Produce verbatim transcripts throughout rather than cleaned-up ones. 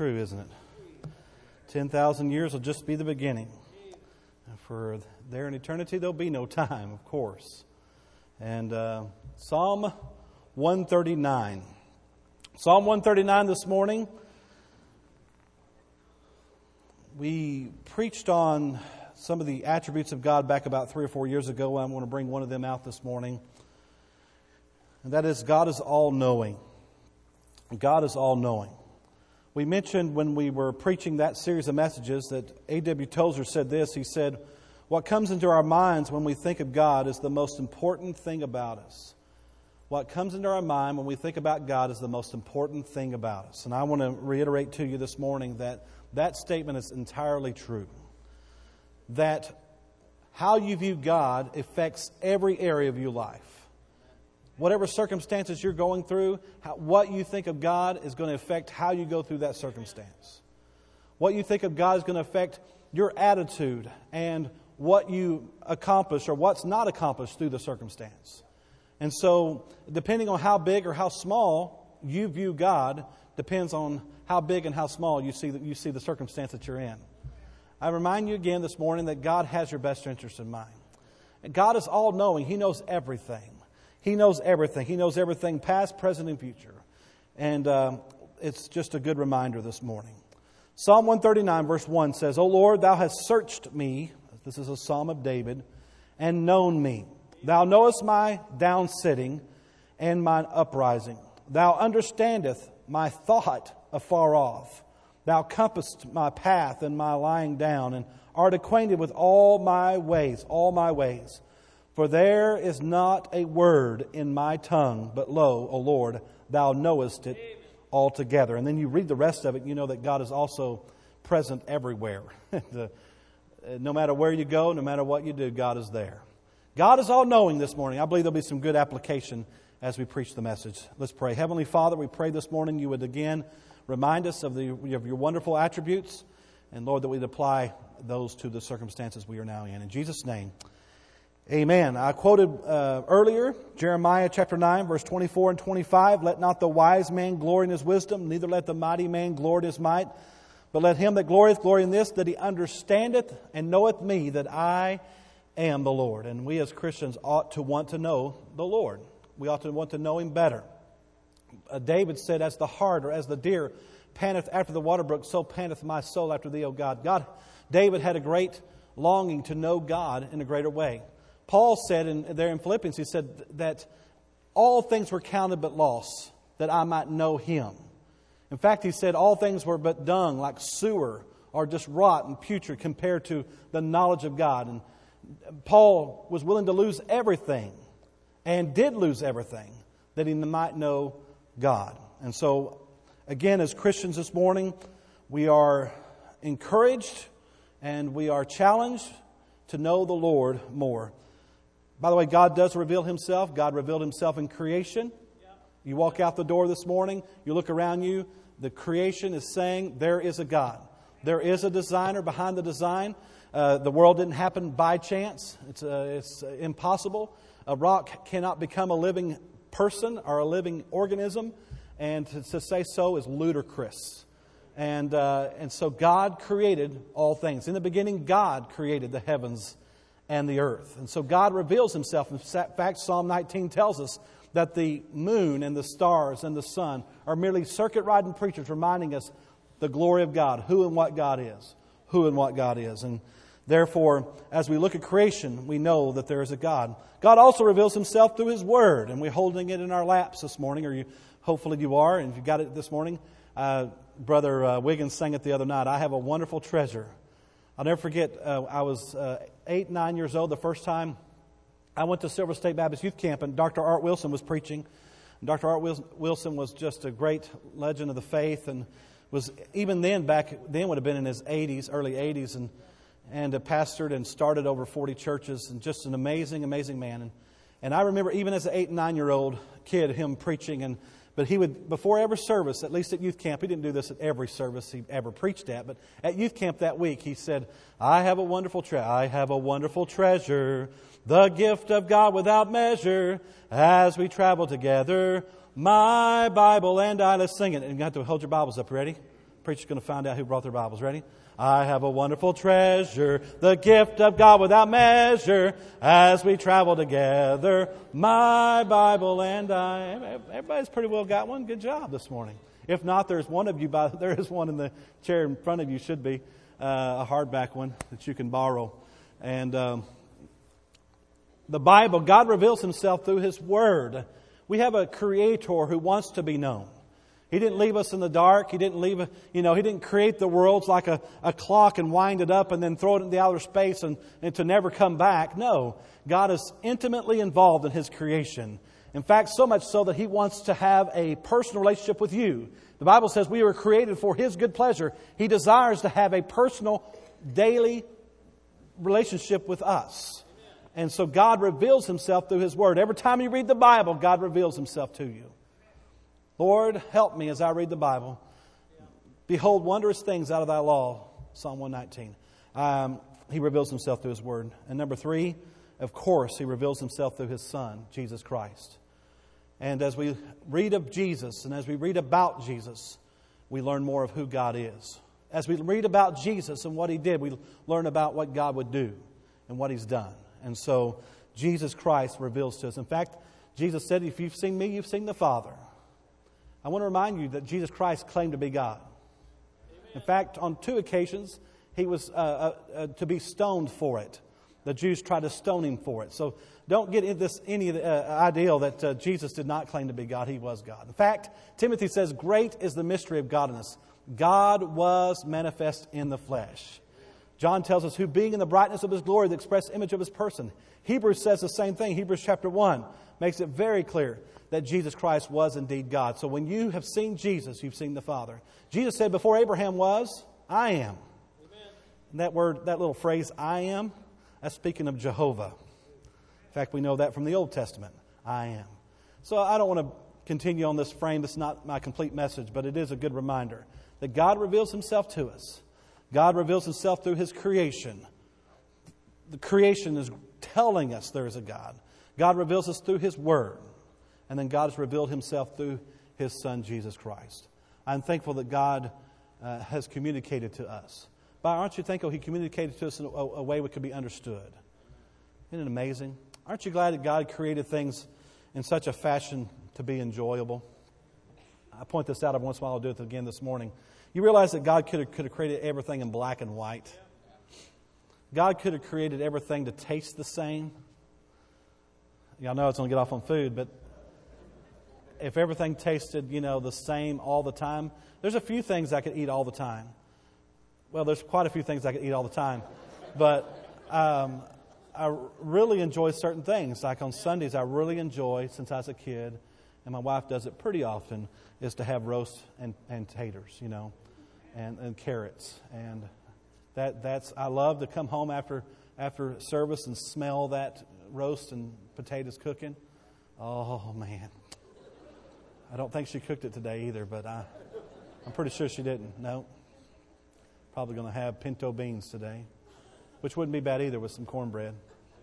true, isn't it? ten thousand years will just be the beginning. And for there in eternity, there'll be no time, of course. And uh, Psalm one thirty-nine. Psalm one thirty-nine this morning. We preached on some of the attributes of God back about three or four years ago. I'm going to bring one of them out this morning. And that is, God is all-knowing. God is all-knowing. We mentioned when we were preaching that series of messages that A W Tozer said this. He said, what comes into our minds when we think of God is the most important thing about us. What comes into our mind when we think about God is the most important thing about us. And I want to reiterate to you this morning that that statement is entirely true. That how you view God affects every area of your life. Whatever circumstances you're going through, how, what you think of God is going to affect how you go through that circumstance. What you think of God is going to affect your attitude and what you accomplish or what's not accomplished through the circumstance. And so, depending on how big or how small you view God, depends on how big and how small you see the, you see the circumstance that you're in. I remind you again this morning that God has your best interest in mind. And God is all-knowing. He knows everything. He knows everything. He knows everything past, present, and future. And uh, it's just a good reminder this morning. Psalm one thirty-nine verse one says, O Lord, Thou hast searched me, this is a psalm of David, and known me. Thou knowest my down sitting and mine uprising. Thou understandest my thought afar off. Thou compassest my path and my lying down, and art acquainted with all my ways, all my ways. For there is not a word in my tongue, but lo, O Lord, Thou knowest it altogether. And then you read the rest of it, you know that God is also present everywhere. No matter where you go, no matter what you do, God is there. God is all-knowing this morning. I believe there'll be some good application as we preach the message. Let's pray. Heavenly Father, we pray this morning you would again remind us of, the, of your wonderful attributes, and Lord, that we'd apply those to the circumstances we are now in. In Jesus' name, amen. I quoted uh, earlier, Jeremiah chapter nine, verse twenty-four and twenty-five. Let not the wise man glory in his wisdom, neither let the mighty man glory in his might. But let him that glorieth glory in this, that he understandeth and knoweth me, that I am the Lord. And we as Christians ought to want to know the Lord. We ought to want to know Him better. Uh, David said, as the hart or as the deer panteth after the water brook, so panteth my soul after thee, O God. God, David had a great longing to know God in a greater way. Paul said in, there in Philippians, he said that all things were counted but loss, that I might know Him. In fact, he said all things were but dung, like sewer, or just rot and putrid compared to the knowledge of God. And Paul was willing to lose everything, and did lose everything, that he might know God. And so, again, as Christians this morning, we are encouraged and we are challenged to know the Lord more. By the way, God does reveal Himself. God revealed Himself in creation. You walk out the door this morning, you look around you, the creation is saying there is a God. There is a designer behind the design. Uh, the world didn't happen by chance. It's, uh, it's uh, impossible. A rock cannot become a living person or a living organism, and to, to say so is ludicrous. And uh, and so God created all things. In the beginning, God created the heavens and the earth. And so God reveals Himself. In fact, Psalm nineteen tells us that the moon and the stars and the sun are merely circuit-riding preachers reminding us the glory of God, who and what God is, who and what God is. And therefore, as we look at creation, we know that there is a God. God also reveals Himself through His Word, and we're holding it in our laps this morning, or you, hopefully you are, and if you got it this morning, uh, Brother uh, Wiggins sang it the other night, I have a wonderful treasure. I'll never forget, uh, I was uh, eight, nine years old the first time I went to Silver State Baptist Youth Camp, and Doctor Art Wilson was preaching. And Doctor Art Wilson was just a great legend of the faith, and was even then, back then would have been in his eighties, early eighties, and and pastored and started over forty churches, and just an amazing, amazing man. And and I remember even as an eight and nine year old kid, him preaching, and but he would, before every service, at least at youth camp, he didn't do this at every service he ever preached at, but at youth camp that week, he said, I have a wonderful tre- I have a wonderful treasure, the gift of God without measure, as we travel together, my Bible and I. Let's sing it. And you have to hold your Bibles up. Ready? preacher's going to find out who brought their Bibles. Ready? I have a wonderful treasure, the gift of God without measure, as we travel together, my Bible and I. Everybody's pretty well got one. Good job this morning. If not, there's one of you, by, there is one in the chair in front of you, should be uh, a hardback one that you can borrow. And um, the Bible, God reveals Himself through His Word. We have a Creator who wants to be known. He didn't leave us in the dark. He didn't leave, you know, He didn't create the worlds like a, a clock and wind it up and then throw it into outer space and, and to never come back. No, God is intimately involved in His creation. In fact, so much so that He wants to have a personal relationship with you. The Bible says we were created for His good pleasure. He desires to have a personal, daily relationship with us. And so God reveals Himself through His Word. Every time you read the Bible, God reveals Himself to you. Lord, help me as I read the Bible. Behold wondrous things out of Thy law. Psalm one nineteen. Um, he reveals Himself through His Word. And number three, of course, He reveals Himself through His Son, Jesus Christ. And as we read of Jesus and as we read about Jesus, we learn more of who God is. As we read about Jesus and what He did, we learn about what God would do and what He's done. And so Jesus Christ reveals to us. In fact, Jesus said, if you've seen me, you've seen the Father. I want to remind you that Jesus Christ claimed to be God. Amen. In fact, on two occasions, He was uh, uh, uh, to be stoned for it. The Jews tried to stone Him for it. So don't get into this any uh, ideal that uh, Jesus did not claim to be God. He was God. In fact, Timothy says, great is the mystery of godliness. God was manifest in the flesh. John tells us, who being in the brightness of His glory, the express image of His person. Hebrews says the same thing. Hebrews chapter one makes it very clear that Jesus Christ was indeed God. So when you have seen Jesus, you've seen the Father. Jesus said, before Abraham was, I am. Amen. And that word, that little phrase, I am, that's speaking of Jehovah. In fact, we know that from the Old Testament. I am. So I don't want to continue on this frame. It's not my complete message, but it is a good reminder that God reveals Himself to us. God reveals Himself through His creation. The creation is telling us there is a God. God reveals us through His Word. And then God has revealed Himself through His Son, Jesus Christ. I'm thankful that God uh, has communicated to us. But aren't you thankful He communicated to us in a, a way that could be understood? Isn't it amazing? Aren't you glad that God created things in such a fashion to be enjoyable? I point this out every once in a while. I'll do it again this morning. You realize that God could have, could have created everything in black and white? God could have created everything to taste the same. Y'all know it's going to get off on food, but if everything tasted, you know, the same all the time, there's a few things I could eat all the time. Well, there's quite a few things I could eat all the time. But um, I really enjoy certain things. Like on Sundays, I really enjoy, since I was a kid, and my wife does it pretty often, is to have roast and, and taters, you know, and, and carrots. And that that's I love to come home after after service and smell that roast and potatoes cooking. Oh, man. I don't think she cooked it today either, but I, I'm pretty sure she didn't. No. Probably going to have pinto beans today, which wouldn't be bad either with some cornbread.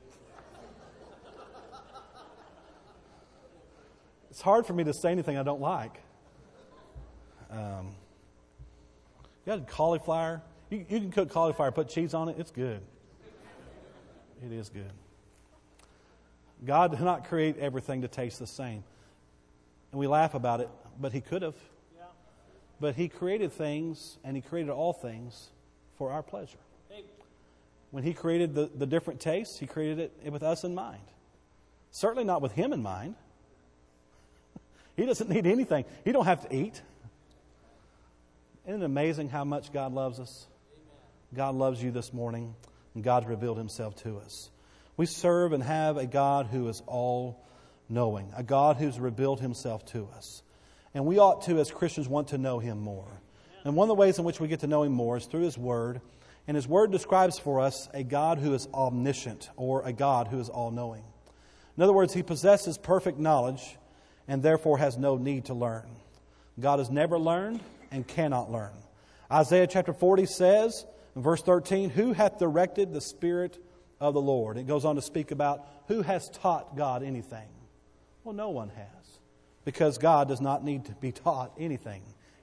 It's hard for me to say anything I don't like. Um, you got cauliflower. You, you can cook cauliflower, put cheese on it. It's good. It is good. God did not create everything to taste the same. And we laugh about it, but He could have. Yeah. But He created things, and He created all things for our pleasure. Hey. When He created the, the different tastes, He created it with us in mind. Certainly not with Him in mind. He doesn't need anything. He don't have to eat. Isn't it amazing how much God loves us? Amen. God loves you this morning, and God's revealed Himself to us. We serve and have a God who is all-knowing, a God who's revealed Himself to us. And we ought to, as Christians, want to know Him more. And one of the ways in which we get to know Him more is through His Word. And His Word describes for us a God who is omniscient, or a God who is all-knowing. In other words, He possesses perfect knowledge and therefore has no need to learn. God has never learned and cannot learn. Isaiah chapter forty says, in verse thirteen, who hath directed the Spirit of the Lord? It goes on to speak about who has taught God anything. Well, no one has. Because God does not need to be taught anything.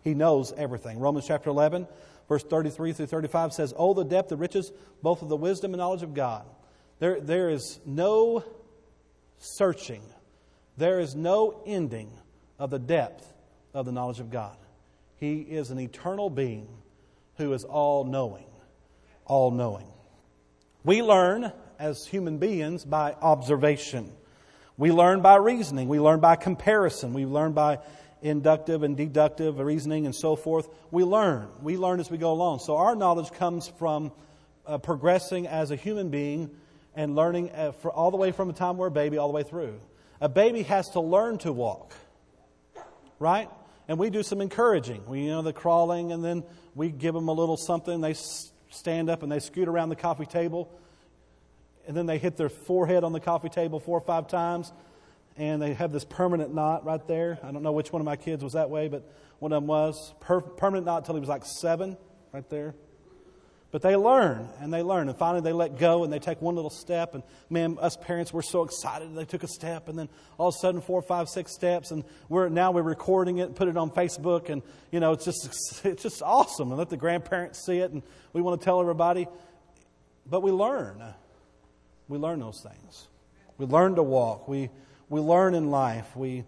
He knows everything. Romans chapter eleven, verse thirty-three through thirty-five says, "Oh, the depth, the riches, both of the wisdom and knowledge of God. There, there is no searching. There is no ending of the depth of the knowledge of God." He is an eternal being who is all-knowing. All-knowing. We learn as human beings by observation. We learn by reasoning. We learn by comparison. We learn by inductive and deductive reasoning and so forth. We learn. We learn as we go along. So our knowledge comes from uh, progressing as a human being and learning uh, for all the way from the time we're a baby all the way through. A baby has to learn to walk, right? And we do some encouraging. We, you know, the crawling, and then we give them a little something. They stand up and they scoot around the coffee table, and then they hit their forehead on the coffee table four or five times, and they have this permanent knot right there. I don't know which one of my kids was that way, but one of them was. Per- permanent knot until he was like seven, right there. But they learn, and they learn, and finally they let go, and they take one little step, and man, us parents were so excited they took a step, and then all of a sudden four, five, six steps, and we're now we're recording it, put it on Facebook, and you know it's just it's just awesome, and let the grandparents see it, and we want to tell everybody. But we learn, we learn those things. We learn to walk. We we learn in life. We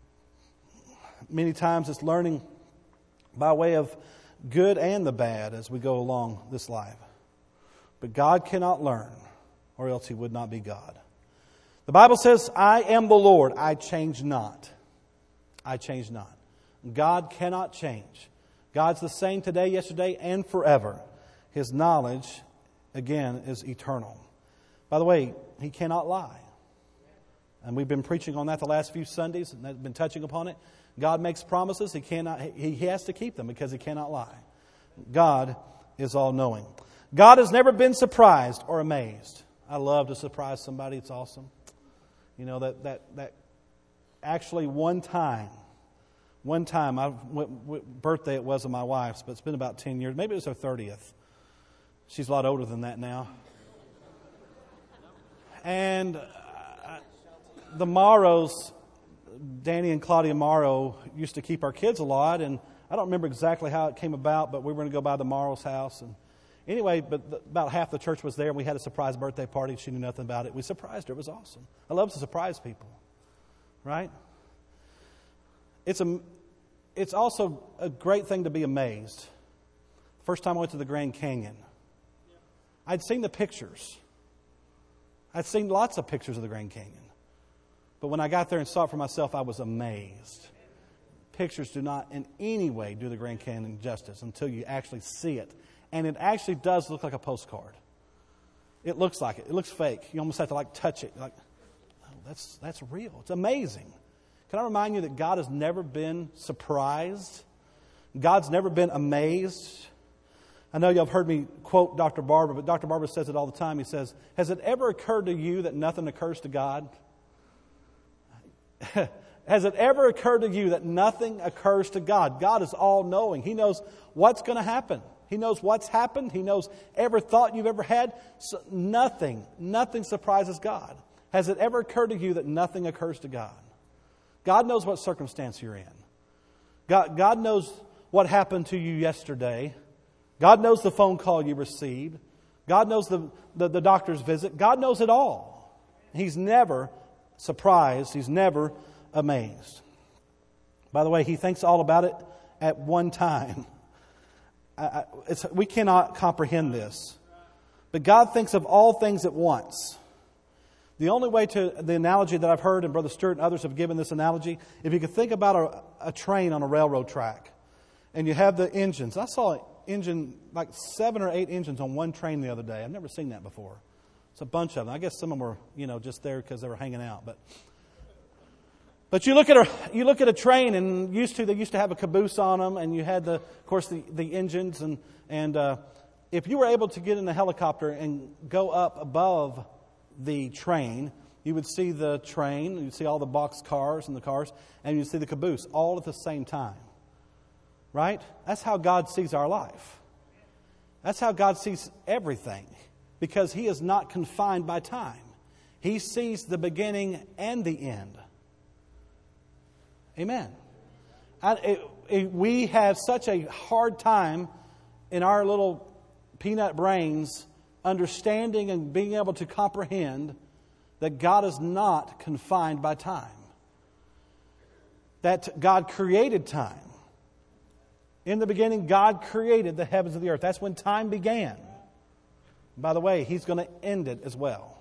many times it's learning by way of good and the bad as we go along this life. But God cannot learn, or else He would not be God. The Bible says, "I am the Lord, I change not." I change not. God cannot change. God's the same today, yesterday, and forever. His knowledge, again, is eternal. By the way, He cannot lie. And we've been preaching on that the last few Sundays, and I've been touching upon it. God makes promises. He cannot. He has to keep them because He cannot lie. God is all-knowing. God has never been surprised or amazed. I love to surprise somebody. It's awesome. You know, that that that actually one time, one time, I what, what birthday it was of my wife's, but it's been about ten years. Maybe it was her thirtieth. She's a lot older than that now. And uh, the Morrows, Danny and Claudia Morrow used to keep our kids a lot, and I don't remember exactly how it came about, but we were going to go by the Morrow's house. And anyway, but the, about half the church was there, and we had a surprise birthday party. She knew nothing about it. We surprised her. It was awesome. I love to surprise people, right? It's a, it's also a great thing to be amazed. First time I went to the Grand Canyon, I'd seen the pictures. I'd seen lots of pictures of the Grand Canyon. But when I got there and saw it for myself, I was amazed. Pictures do not in any way do the Grand Canyon justice until you actually see it. And it actually does look like a postcard. It looks like it. It looks fake. You almost have to like touch it. You're like, oh, that's that's real. It's amazing. Can I remind you that God has never been surprised? God's never been amazed. I know y'all have heard me quote Doctor Barber, but Doctor Barber says it all the time. He says, "Has it ever occurred to you that nothing occurs to God?" Has it ever occurred to you that nothing occurs to God? God is all-knowing. He knows what's going to happen. He knows what's happened. He knows every thought you've ever had. So nothing, nothing surprises God. Has it ever occurred to you that nothing occurs to God? God knows what circumstance you're in. God, God knows what happened to you yesterday. God knows the phone call you received. God knows the, the, the doctor's visit. God knows it all. He's never surprised. He's never amazed. By the way, He thinks all about it at one time. I, I, it's, we cannot comprehend this. But God thinks of all things at once. The only way to, the analogy that I've heard, and Brother Stewart and others have given this analogy, if you could think about a, a train on a railroad track, and you have the engines. I saw an engine, like seven or eight engines on one train the other day. I've never seen that before. It's a bunch of them. I guess some of them were, you know, just there because they were hanging out. But but you look at a you look at a train, and used to they used to have a caboose on them, and you had the, of course, the, the engines, and and uh, if you were able to get in a helicopter and go up above the train, you would see the train, you'd see all the box cars and the cars, and you'd see the caboose all at the same time. Right? That's how God sees our life. That's how God sees everything. Because He is not confined by time. He sees the beginning and the end. Amen. I, it, we have such a hard time in our little peanut brains understanding and being able to comprehend that God is not confined by time. That God created time. In the beginning, God created the heavens and the earth. That's when time began. By the way, He's going to end it as well.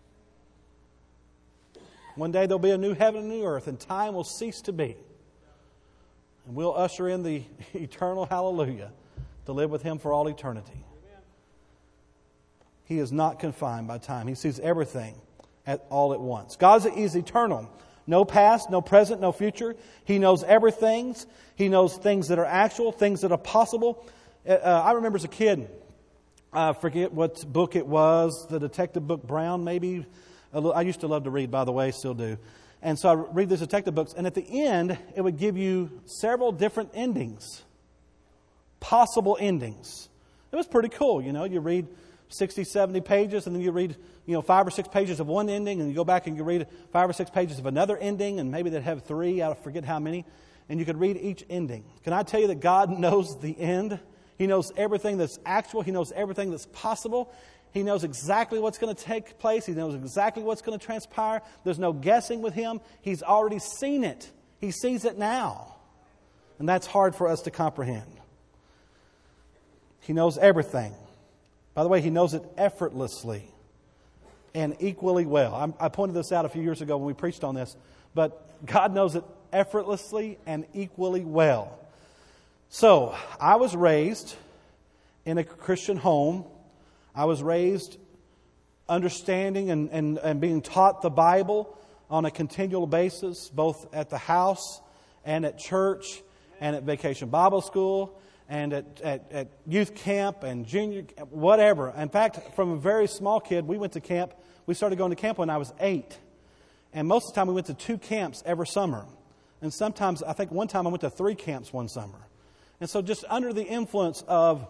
One day there'll be a new heaven and a new earth, and time will cease to be. And we'll usher in the eternal hallelujah to live with Him for all eternity. He is not confined by time. He sees everything at all at once. God is eternal. No past, no present, no future. He knows everything. He knows things that are actual, things that are possible. Uh, I remember as a kid, I forget what book it was, the detective book Brown maybe. I used to love to read, by the way, still do. And so I read these detective books, and at the end, it would give you several different endings, possible endings. It was pretty cool, you know. You read sixty, seventy pages, and then you read, you know, five or six pages of one ending, and you go back and you read five or six pages of another ending, and maybe they'd have three, I forget how many, and you could read each ending. Can I tell you that God knows the end? He knows everything that's actual. He knows everything that's possible. He knows exactly what's going to take place. He knows exactly what's going to transpire. There's no guessing with Him. He's already seen it. He sees it now. And that's hard for us to comprehend. He knows everything. By the way, He knows it effortlessly and equally well. I pointed this out a few years ago when we preached on this. But God knows it effortlessly and equally well. So, I was raised in a Christian home. I was raised understanding and, and, and being taught the Bible on a continual basis, both at the house and at church and at Vacation Bible School and at, at, at youth camp and junior, whatever. In fact, from a very small kid, we went to camp. We started going to camp when I was eight. And most of the time we went to two camps every summer. And sometimes, I think one time I went to three camps one summer. And so just under the influence of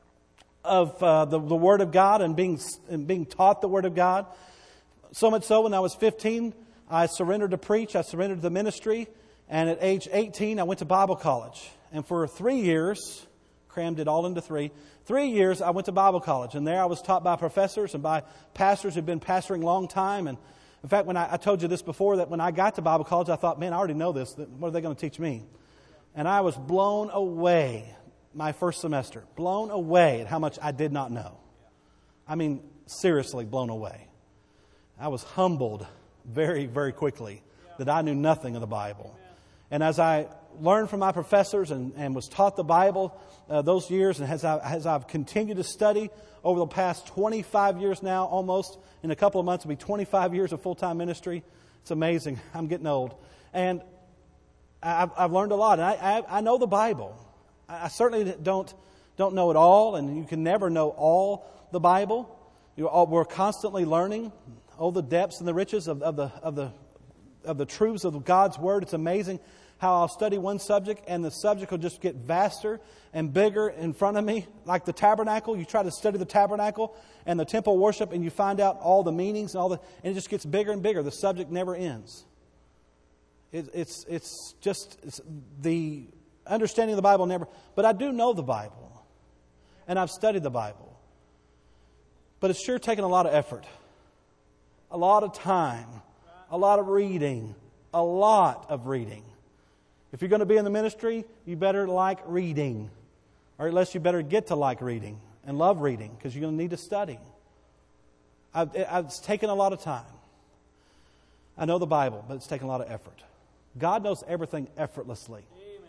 of uh, the, the Word of God and being and being taught the Word of God. So much so, when I was fifteen, I surrendered to preach. I surrendered to the ministry. And at age eighteen, I went to Bible college. And for three years, crammed it all into three, three years I went to Bible college. And there I was taught by professors and by pastors who'd been pastoring a long time. And in fact, when I, I told you this before, that when I got to Bible college, I thought, man, I already know this. What are they going to teach me? And I was blown away my first semester. Blown away at how much I did not know. I mean, seriously blown away. I was humbled very, very quickly that I knew nothing of the Bible. And as I learned from my professors and, and was taught the Bible uh, those years, and as, I, as I've continued to study over the past twenty-five years now, almost, in a couple of months it'll be twenty-five years of full-time ministry. It's amazing. I'm getting old. And I've, I've learned a lot. And I, I, I know the Bible. I certainly don't don't know it all, and you can never know all the Bible. You're all, we're constantly learning all the depths and the riches of, of the of the of the truths of God's Word. It's amazing how I'll study one subject, and the subject will just get vaster and bigger in front of me, like the tabernacle. You try to study the tabernacle and the temple worship, and you find out all the meanings and all the, and it just gets bigger and bigger. The subject never ends. It, it's it's just it's the understanding of the Bible never, but I do know the Bible. And I've studied the Bible. But it's sure taken a lot of effort. A lot of time. A lot of reading. A lot of reading. If you're going to be in the ministry, you better like reading. Or at least you better get to like reading and love reading, because you're going to need to study. I've, it's taken a lot of time. I know the Bible, but it's taken a lot of effort. God knows everything effortlessly.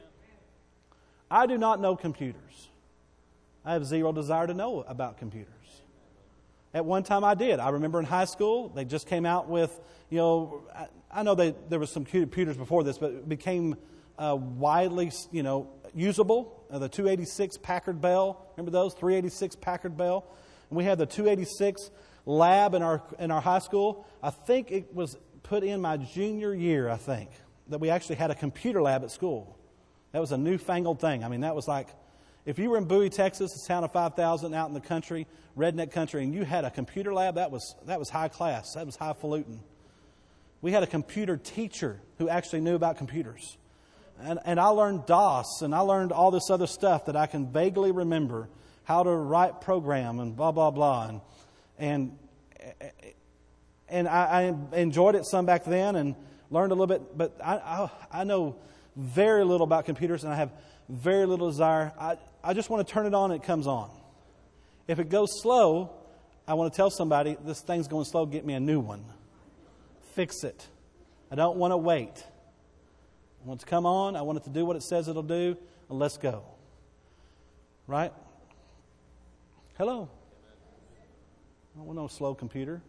I do not know computers. I have zero desire to know about computers. At one time I did. I remember in high school, they just came out with, you know, I, I know they, there was some computers before this, but it became uh, widely, you know, usable. Uh, the two eighty-six Packard Bell, remember those? three eighty-six Packard Bell. And we had the two eighty-six lab in our in our high school. I think it was put in my junior year, I think, that we actually had a computer lab at school. That was a newfangled thing. I mean, that was like, if you were in Bowie, Texas, a town of five thousand out in the country, redneck country, and you had a computer lab, that was that was high class. That was highfalutin. We had a computer teacher who actually knew about computers. And, and I learned DOS, and I learned all this other stuff that I can vaguely remember, how to write program and blah, blah, blah. And and, and I, I enjoyed it some back then and learned a little bit, but I, I, I know very little about computers, and I have very little desire. I, I just want to turn it on and it comes on. If it goes slow, I want to tell somebody, this thing's going slow, get me a new one. Fix it. I don't want to wait. I want it to come on. I want it to do what it says it'll do. And let's go. Right? Hello. I don't want no slow computer.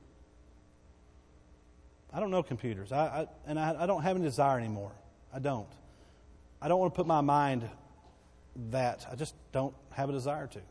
I don't know computers. I, I and I, I don't have any desire anymore. I don't. I don't want to put my mind that. I just don't have a desire to.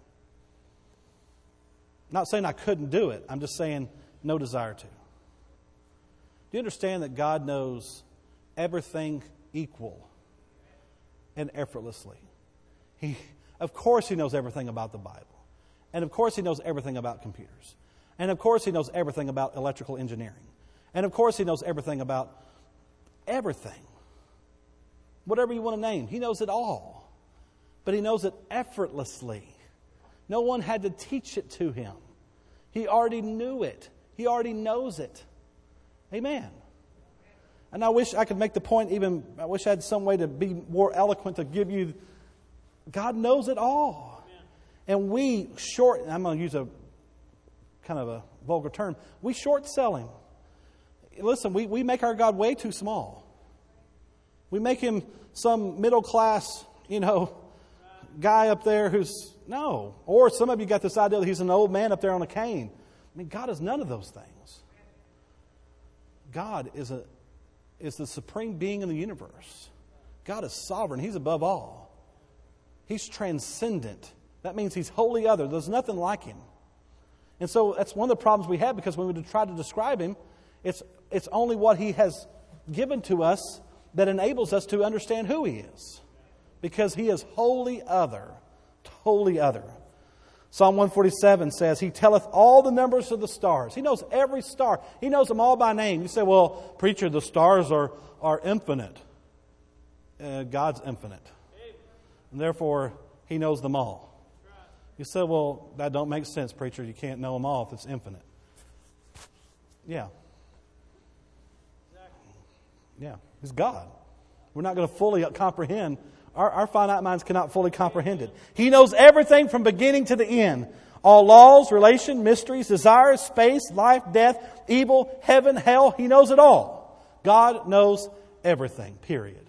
Not saying I couldn't do it. I'm just saying no desire to. Do you understand that God knows everything equal and effortlessly? He, of course, He knows everything about the Bible. And of course, He knows everything about computers. And of course, He knows everything about electrical engineering. And of course, He knows everything about everything. Whatever you want to name, He knows it all. But He knows it effortlessly. No one had to teach it to Him. He already knew it. He already knows it. Amen. And I wish I could make the point even, I wish I had some way to be more eloquent to give you, God knows it all. Amen. And we short, I'm going to use a kind of a vulgar term, we short sell Him. Listen, we, we make our God way too small. We make Him some middle class, you know, guy up there who's, no. Or some of you got this idea that He's an old man up there on a cane. I mean, God is none of those things. God is a is the supreme being in the universe. God is sovereign. He's above all. He's transcendent. That means He's wholly other. There's nothing like Him. And so that's one of the problems we have, because when we try to describe Him, it's it's only what He has given to us that enables us to understand who He is. Because He is wholly other. Totally other. Psalm one forty-seven says, He telleth all the numbers of the stars. He knows every star. He knows them all by name. You say, well, preacher, the stars are, are infinite. Uh, God's infinite. And therefore, He knows them all. You say, well, that don't make sense, preacher. You can't know them all if it's infinite. Yeah. Yeah. He's God. We're not going to fully comprehend. Our, our finite minds cannot fully comprehend it. He knows everything from beginning to the end. All laws, relation, mysteries, desires, space, life, death, evil, heaven, hell. He knows it all. God knows everything, period.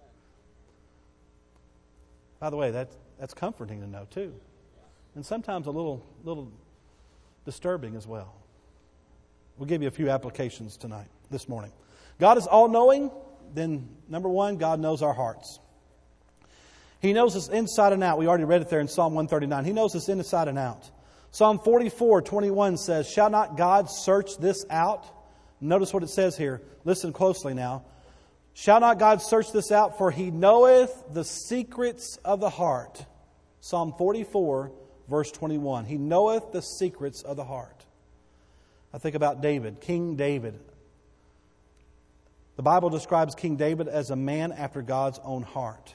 By the way, that, that's comforting to know too. And sometimes a little, little disturbing as well. We'll give you a few applications tonight, this morning. God is all-knowing. Then, number one, God knows our hearts. He knows us inside and out. We already read it there in Psalm one thirty-nine. He knows us inside and out. Psalm forty-four twenty-one says, Shall not God search this out? Notice what it says here. Listen closely now. Shall not God search this out? For He knoweth the secrets of the heart. Psalm forty-four, verse twenty-one. He knoweth the secrets of the heart. I think about David, King David. The Bible describes King David as a man after God's own heart.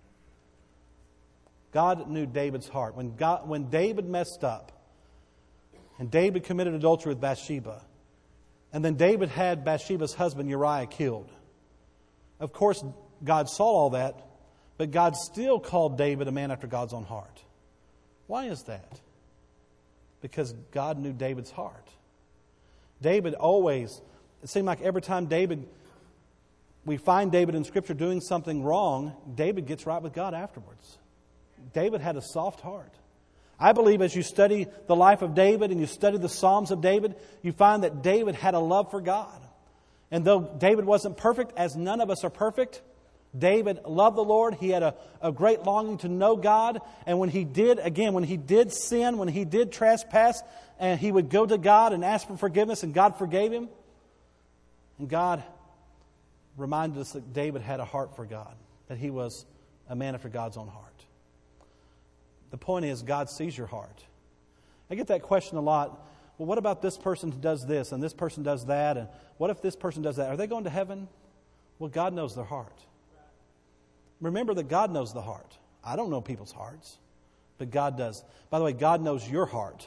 God knew David's heart. When God, when David messed up, and David committed adultery with Bathsheba, and then David had Bathsheba's husband Uriah killed. Of course, God saw all that, but God still called David a man after God's own heart. Why is that? Because God knew David's heart. David always, it seemed like every time David, we find David in Scripture doing something wrong, David gets right with God afterwards. David had a soft heart. I believe as you study the life of David and you study the Psalms of David, you find that David had a love for God. And though David wasn't perfect, as none of us are perfect, David loved the Lord. He had a, a great longing to know God. And when he did, again, when he did sin, when he did trespass, and he would go to God and ask for forgiveness, and God forgave him. And God reminded us that David had a heart for God, that he was a man after God's own heart. The point is, God sees your heart. I get that question a lot. Well, what about this person who does this and this person does that? And what if this person does that? Are they going to heaven? Well, God knows their heart. remember that God knows the heart. I don't know people's hearts, but God does. By the way, God knows your heart.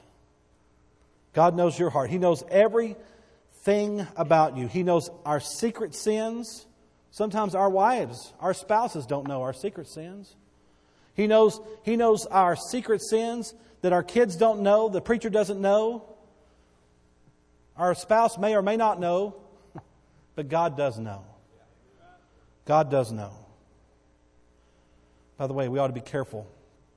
God knows your heart. He knows everything about you. He knows our secret sins. Sometimes our wives, our spouses don't know our secret sins. He knows, he knows our secret sins that our kids don't know, the preacher doesn't know. Our spouse may or may not know, but God does know. God does know. By the way, we ought to be careful.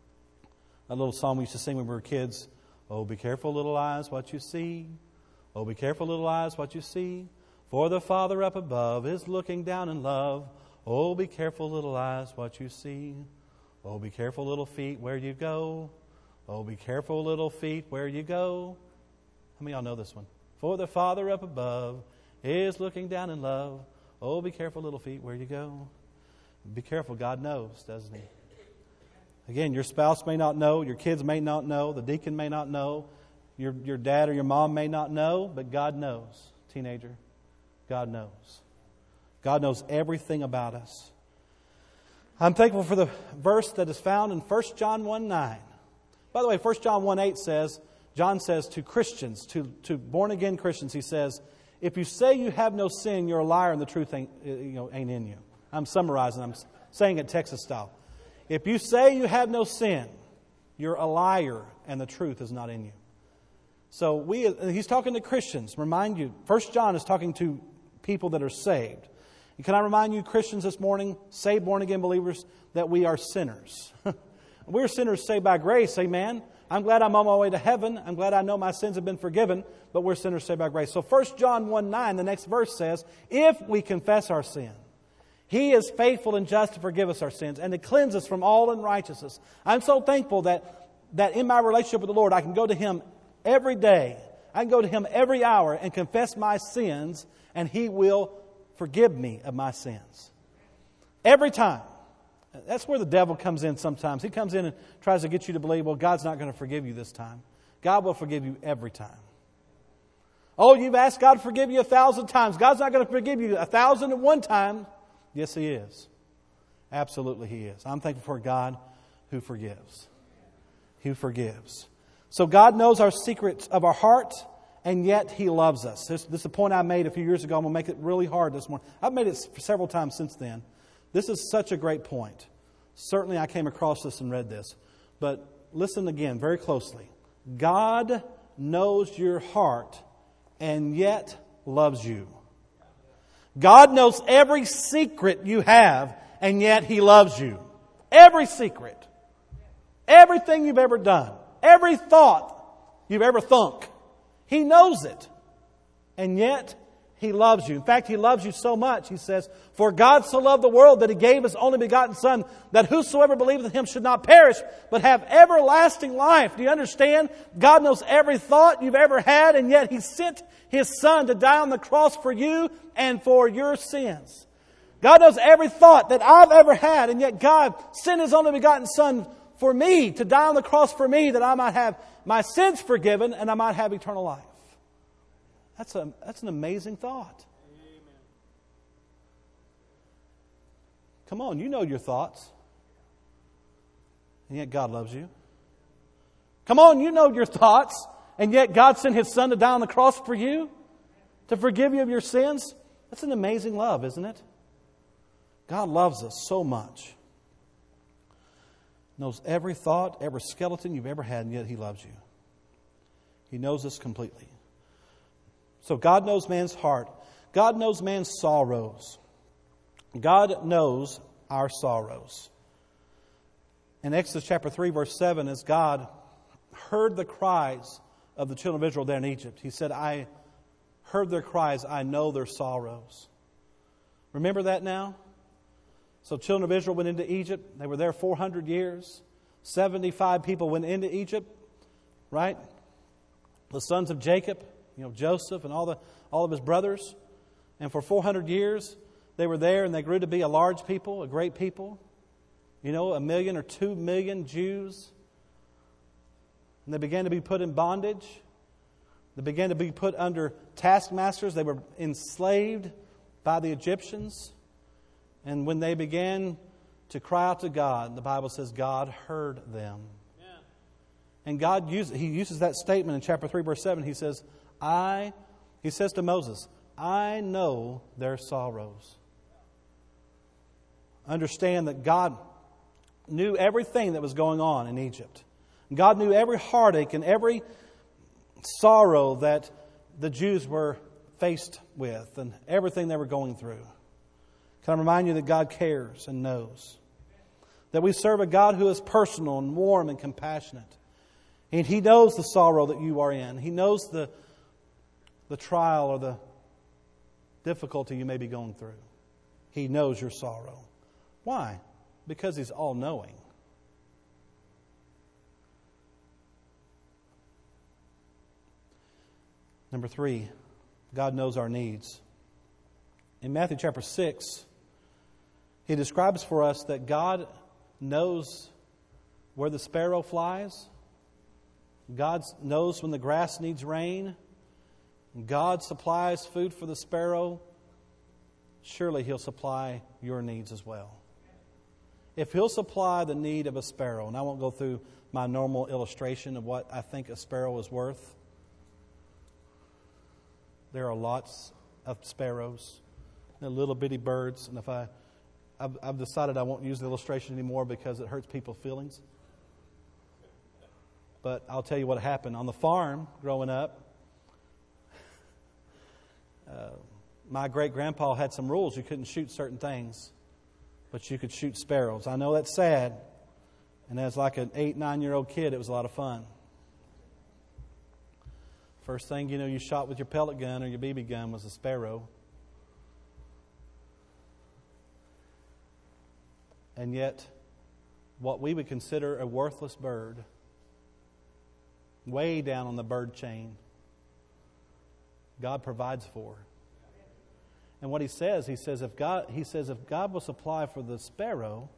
A little song we used to sing when we were kids. Oh, be careful, little eyes, what you see. Oh, be careful, little eyes, what you see. For the Father up above is looking down in love. Oh, be careful, little eyes, what you see. Oh, be careful, little feet, where you go. Oh, be careful, little feet, where you go. How many of y'all know this one? For the Father up above is looking down in love. Oh, be careful, little feet, where you go. Be careful, God knows, doesn't He? Again, your spouse may not know, your kids may not know, the deacon may not know, your, your dad or your mom may not know, but God knows, teenager. God knows. God knows everything about us. I'm thankful for the verse that is found in First John one nine. By the way, First John one eight says, John says to Christians, to, to born-again Christians, he says, if you say you have no sin, you're a liar and the truth ain't, you know, ain't in you. I'm summarizing, I'm saying it Texas style. If you say you have no sin, you're a liar and the truth is not in you. So we, he's talking to Christians. Remind you, First John is talking to people that are saved. And can I remind you, Christians this morning, saved, born-again believers, that we are sinners. We're sinners saved by grace, amen. I'm glad I'm on my way to heaven. I'm glad I know my sins have been forgiven, but we're sinners saved by grace. So First John one nine, the next verse says, if we confess our sin, He is faithful and just to forgive us our sins and to cleanse us from all unrighteousness. I'm so thankful that, that in my relationship with the Lord, I can go to Him every day. I can go to Him every hour and confess my sins, and He will forgive me of my sins. Every time. That's where the devil comes in sometimes. He comes in and tries to get you to believe, well, God's not going to forgive you this time. God will forgive you every time. Oh, you've asked God to forgive you a thousand times. God's not going to forgive you a thousand and one times. Yes, He is. Absolutely He is. I'm thankful for a God who forgives. Who forgives. So God knows our secrets of our heart, and yet He loves us. This, this is a point I made a few years ago. I'm going to make it really hard this morning. I've made it several times since then. This is such a great point. Certainly I came across this and read this. But listen again very closely. God knows your heart and yet loves you. God knows every secret you have and yet He loves you. Every secret. Everything you've ever done. Every thought you've ever thunk. He knows it. And yet He loves you. In fact, He loves you so much, He says, for God so loved the world that He gave His only begotten Son, that whosoever believeth in Him should not perish, but have everlasting life. Do you understand? God knows every thought you've ever had, and yet He sent His Son to die on the cross for you and for your sins. God knows every thought that I've ever had, and yet God sent His only begotten Son for me, to die on the cross for me, that I might have my sins forgiven and I might have eternal life. That's a that's an amazing thought. Amen. Come on, you know your thoughts. And yet God loves you. Come on, you know your thoughts. And yet God sent His Son to die on the cross for you. To forgive you of your sins. That's an amazing love, isn't it? God loves us so much. Knows every thought, every skeleton you've ever had, and yet He loves you. He knows us completely. So God knows man's heart. God knows man's sorrows. God knows our sorrows. In Exodus chapter three, verse seven, as God heard the cries of the children of Israel there in Egypt, He said, I heard their cries, I know their sorrows. Remember that now? So children of Israel went into Egypt. They were there four hundred years. seventy-five people went into Egypt, right? The sons of Jacob, you know, Joseph and all the all of his brothers. And for four hundred years, they were there and they grew to be a large people, a great people. You know, a million or two million Jews. And they began to be put in bondage. They began to be put under taskmasters. They were enslaved by the Egyptians. And when they began to cry out to God. The Bible says God heard them. Yeah. And God uses, He uses that statement in chapter three, verse seven. He says, I, He says to Moses, I know their sorrows. Understand that God knew everything that was going on in Egypt. God knew every heartache and every sorrow that the Jews were faced with and everything they were going through. Can I remind you that God cares and knows? That we serve a God who is personal and warm and compassionate. And He knows the sorrow that you are in. He knows the, the trial or the difficulty you may be going through. He knows your sorrow. Why? Because He's all-knowing. Number three, God knows our needs. In Matthew chapter six, He describes for us that God knows where the sparrow flies. God knows when the grass needs rain. God supplies food for the sparrow. Surely He'll supply your needs as well. If He'll supply the need of a sparrow, and I won't go through my normal illustration of what I think a sparrow is worth. There are lots of sparrows. They're little bitty birds. And if I, I've, I've decided I won't use the illustration anymore because it hurts people's feelings. But I'll tell you what happened. On the farm, growing up, uh, my great-grandpa had some rules. You couldn't shoot certain things, but you could shoot sparrows. I know that's sad. And as like an eight, nine-year-old kid, it was a lot of fun. First thing you know, you shot with your pellet gun or your B B gun was a sparrow. And yet, what we would consider a worthless bird, way down on the bird chain, God provides for. And what He says, He says, if God, He says, if God will supply for the sparrow,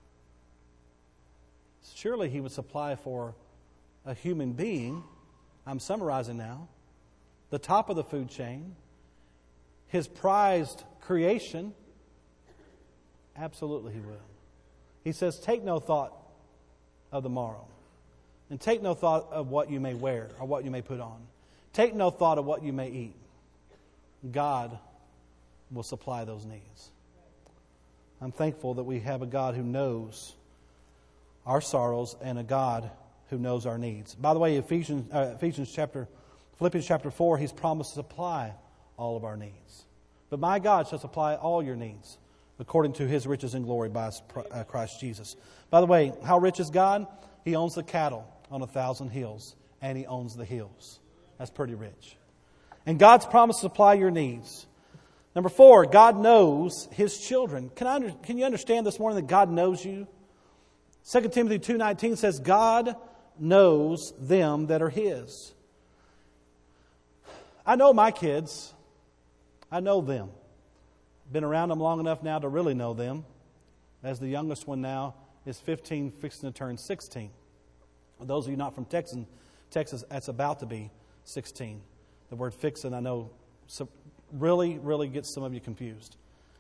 surely He would supply for a human being. I'm summarizing now. The top of the food chain, His prized creation, absolutely He will. He says, take no thought of the morrow. And take no thought of what you may wear or what you may put on. Take no thought of what you may eat. God will supply those needs. I'm thankful that we have a God who knows our sorrows and a God who knows our needs. By the way, Ephesians, uh, Ephesians chapter, Philippians chapter four, He's promised to supply all of our needs. But my God shall supply all your needs according to His riches and glory by Christ Jesus. By the way, how rich is God? He owns the cattle on a thousand hills, and He owns the hills. That's pretty rich. And God's promised to supply your needs. Number four, God knows His children. Can I under, can you understand this morning that God knows you? Second Timothy two nineteen says, God knows them that are His. I know my kids. I know them. Been around them long enough now to really know them. As the youngest one now is fifteen, fixing to turn sixteen. For those of you not from Texas, Texas, that's about to be sixteen. The word fixing, I know, really, really gets some of you confused.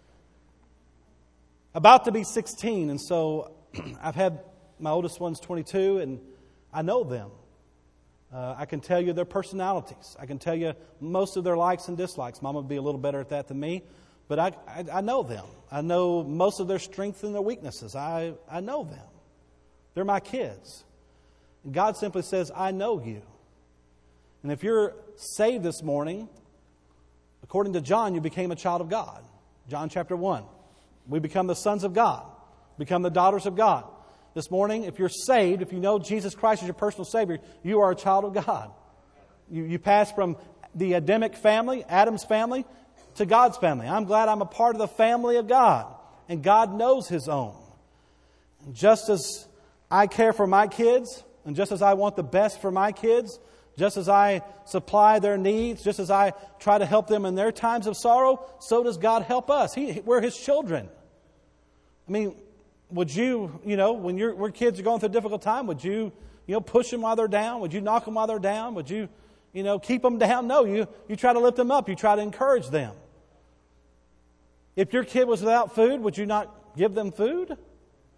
About to be sixteen, and so I've had my oldest one's twenty-two, and I know them. Uh, I can tell you their personalities. I can tell you most of their likes and dislikes. Mama would be a little better at that than me, but I, I, I know them. I know most of their strengths and their weaknesses. I, I know them. They're my kids. And God simply says, I know you. And if you're saved this morning, according to John, you became a child of God. John chapter one. We become the sons of God, become the daughters of God. This morning, if you're saved, if you know Jesus Christ as your personal Savior, you are a child of God. You, you pass from the Adamic family, Adam's family, to God's family. I'm glad I'm a part of the family of God. And God knows His own. Just as I care for my kids, and just as I want the best for my kids, just as I supply their needs, just as I try to help them in their times of sorrow, so does God help us. He, we're His children. I mean, would you, you know, when your when kids are going through a difficult time, would you, you know, push them while they're down? Would you knock them while they're down? Would you, you know, keep them down? No, you, you try to lift them up. You try to encourage them. If your kid was without food, would you not give them food?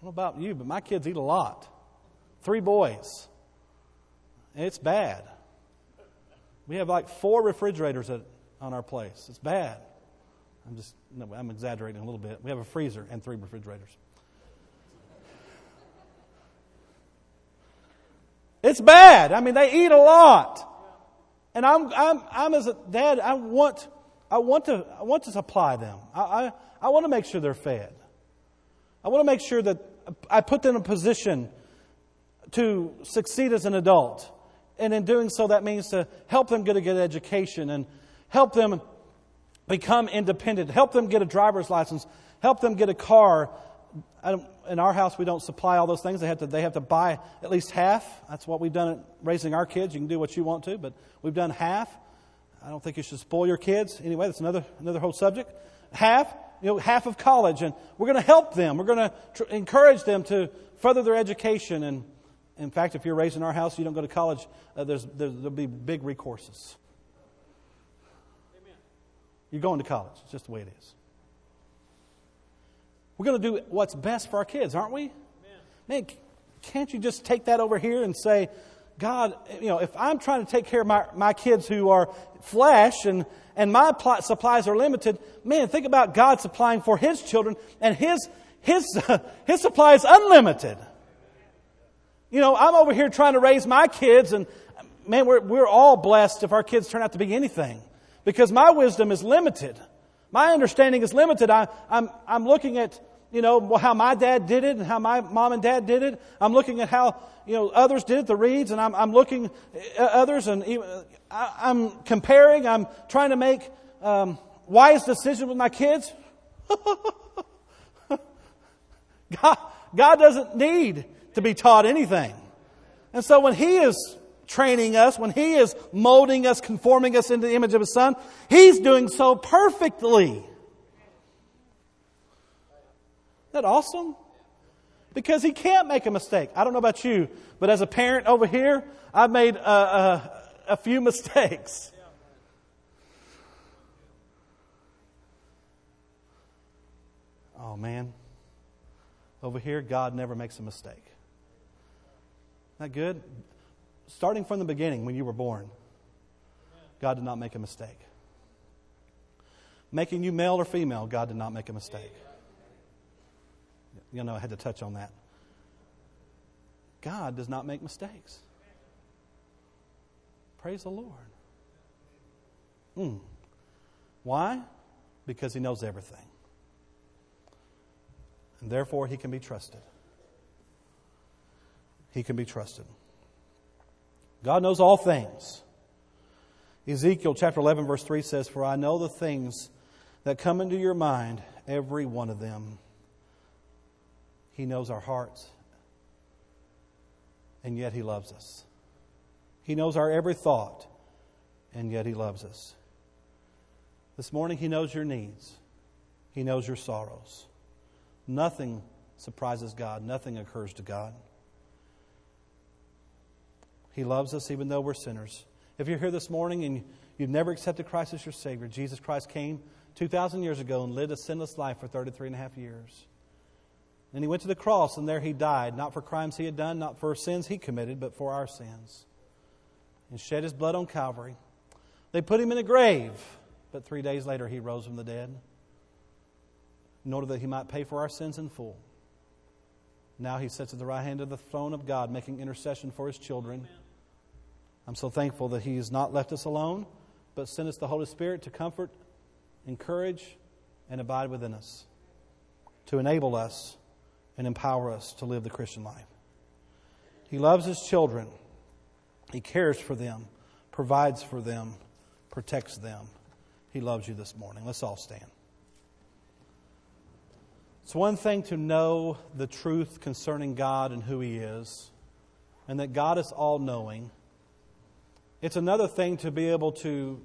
know about you, but my kids eat a lot. Three boys. It's bad. We have like four refrigerators at, on our place. It's bad. I'm just, no, I'm exaggerating a little bit. We have a freezer and three refrigerators. It's bad. I mean, they eat a lot. And I'm, I'm, I'm as a dad, I want, I want to, I want to supply them. I, I, I want to make sure they're fed. I want to make sure that I put them in a position to succeed as an adult. And in doing so, that means to help them get a good education and help them become independent, help them get a driver's license, help them get a car. I don't, in our house, we don't supply all those things. They have to, they have to buy at least half. That's what we've done at raising our kids. You can do what you want to, but we've done half. I don't think you should spoil your kids. Anyway, that's another another whole subject. Half, you know, half of college, and we're going to help them. We're going to tr- encourage them to further their education. And in fact, if you're raised in our house, you don't go to college. Uh, there's, there's there'll be big recourses. Amen. You're going to college. It's just the way it is. We're going to do what's best for our kids, aren't we? Amen. Man, can't you just take that over here and say, God, you know, if I'm trying to take care of my, my kids who are flesh and, and my pl- supplies are limited, man, think about God supplying for His children, and His His uh, His supply is unlimited. You know, I'm over here trying to raise my kids, and man, we're we're all blessed if our kids turn out to be anything, because my wisdom is limited. My understanding is limited. I, I'm I'm looking at, you know, how my dad did it and how my mom and dad did it. I'm looking at how, you know, others did it, the Reeds, and I'm I'm looking at others, and even, I, I'm comparing. I'm trying to make um, wise decisions with my kids. God, God doesn't need to be taught anything. And so when He is training us, when He is molding us, conforming us into the image of His Son, He's doing so perfectly. Isn't that awesome? Because He can't make a mistake. I don't know about you, but as a parent over here, I've made a, a, a few mistakes. Oh man. Over here, God never makes a mistake. Isn't that good? Starting from the beginning, when you were born, God did not make a mistake. Making you male or female, God did not make a mistake. You know, I had to touch on that. God does not make mistakes. Praise the Lord. Mm. Why? Because He knows everything. And therefore, He can be trusted. He can be trusted. God knows all things. Ezekiel chapter eleven verse three says, "For I know the things that come into your mind, every one of them." He knows our hearts. And yet He loves us. He knows our every thought. And yet He loves us. This morning He knows your needs. He knows your sorrows. Nothing surprises God. Nothing occurs to God. He loves us even though we're sinners. If you're here this morning and you've never accepted Christ as your Savior, Jesus Christ came two thousand years ago and lived a sinless life for thirty-three and a half years. And He went to the cross, and there He died, not for crimes He had done, not for sins He committed, but for our sins. And shed His blood on Calvary. They put Him in a grave, but three days later He rose from the dead, in order that He might pay for our sins in full. Now He sits at the right hand of the throne of God, making intercession for His children. Amen. I'm so thankful that He has not left us alone, but sent us the Holy Spirit to comfort, encourage, and abide within us, to enable us and empower us to live the Christian life. He loves His children. He cares for them, provides for them, protects them. He loves you this morning. Let's all stand. It's one thing to know the truth concerning God and who He is, and that God is all-knowing. It's another thing to be able to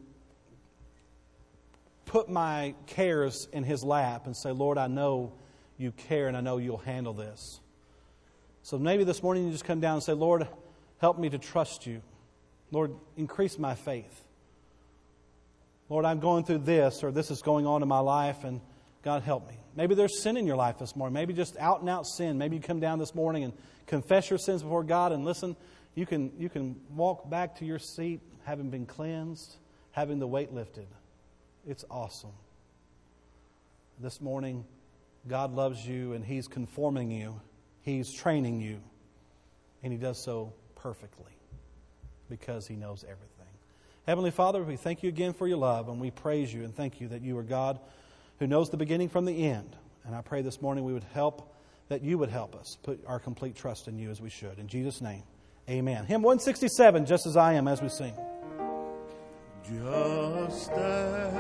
put my cares in His lap and say, Lord, I know You care and I know You'll handle this. So maybe this morning you just come down and say, Lord, help me to trust You. Lord, increase my faith. Lord, I'm going through this, or this is going on in my life, and God, help me. Maybe there's sin in your life this morning. Maybe just out and out sin. Maybe you come down this morning and confess your sins before God. And listen, you can, you can walk back to your seat having been cleansed, having the weight lifted. It's awesome. This morning, God loves you and He's conforming you. He's training you. And He does so perfectly because He knows everything. Heavenly Father, we thank you again for your love, and we praise you and thank you that you are God who knows the beginning from the end. And I pray this morning we would help, that you would help us put our complete trust in you as we should. In Jesus' name, amen. Hymn one sixty-seven, Just As I Am, as we sing. Just as